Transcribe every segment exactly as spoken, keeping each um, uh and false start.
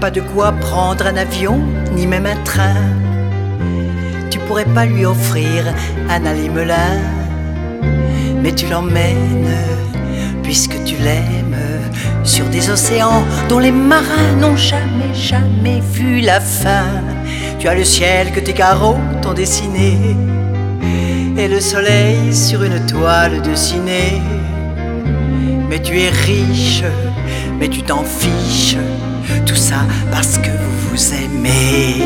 pas de quoi prendre un avion, ni même un train. Tu pourrais pas lui offrir un aller-melin, mais tu l'emmènes, puisque tu l'aimes, sur des océans dont les marins n'ont jamais, jamais vu la fin. Tu as le ciel que tes carreaux t'ont dessiné, et le soleil sur une toile dessinée. Mais tu es riche, mais tu t'en fiches, tout ça parce que vous vous aimez.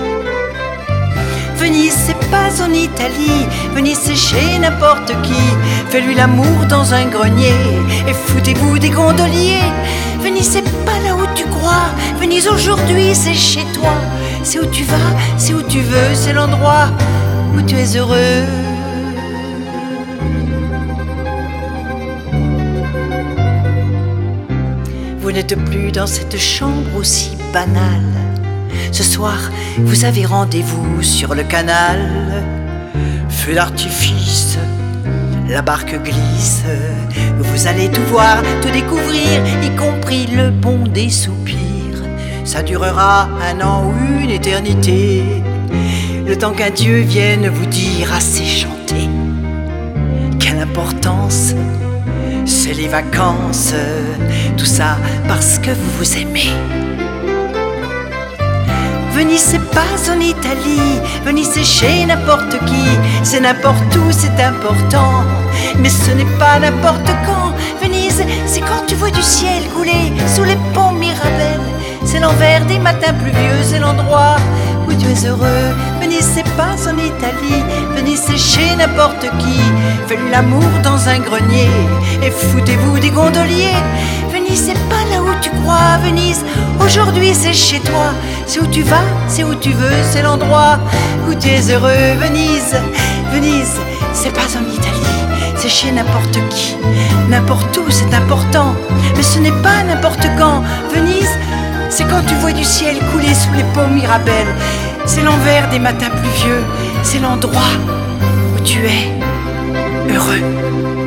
Venise, c'est pas en Italie, Venise c'est chez n'importe qui. Fais-lui l'amour dans un grenier et foutez-vous des gondoliers. Venise, c'est pas là où tu crois, Venise aujourd'hui c'est chez toi. C'est où tu vas, c'est où tu veux, c'est l'endroit où tu es heureux. Vous n'êtes plus dans cette chambre aussi banale. Ce soir, vous avez rendez-vous sur le canal. Feu d'artifice, la barque glisse. Vous allez tout voir, tout découvrir, y compris le bon des soupirs. Ça durera un an ou une éternité, le temps qu'un Dieu vienne vous dire assez chanté. Quelle importance, c'est les vacances, tout ça parce que vous vous aimez. Venise, c'est pas en Italie, Venise, c'est chez n'importe qui. C'est n'importe où, c'est important, mais ce n'est pas n'importe quand. Venise, c'est quand tu vois du ciel couler sous les ponts Mirabel. C'est l'envers des matins pluvieux, c'est l'endroit où tu es heureux. Venise, c'est pas en Italie, Venise, c'est chez n'importe qui. Fais-lui l'amour dans un grenier et foutez-vous des gondoliers. Venise, c'est pas là où tu crois, Venise, aujourd'hui c'est chez toi. C'est où tu vas, c'est où tu veux, c'est l'endroit où tu es heureux. Venise, Venise, c'est pas en Italie, c'est chez n'importe qui. N'importe où, c'est important, mais ce n'est pas n'importe quand. Venise, c'est quand tu vois du ciel couler sous les ponts Mirabel. C'est l'envers des matins pluvieux, c'est l'endroit où tu es heureux.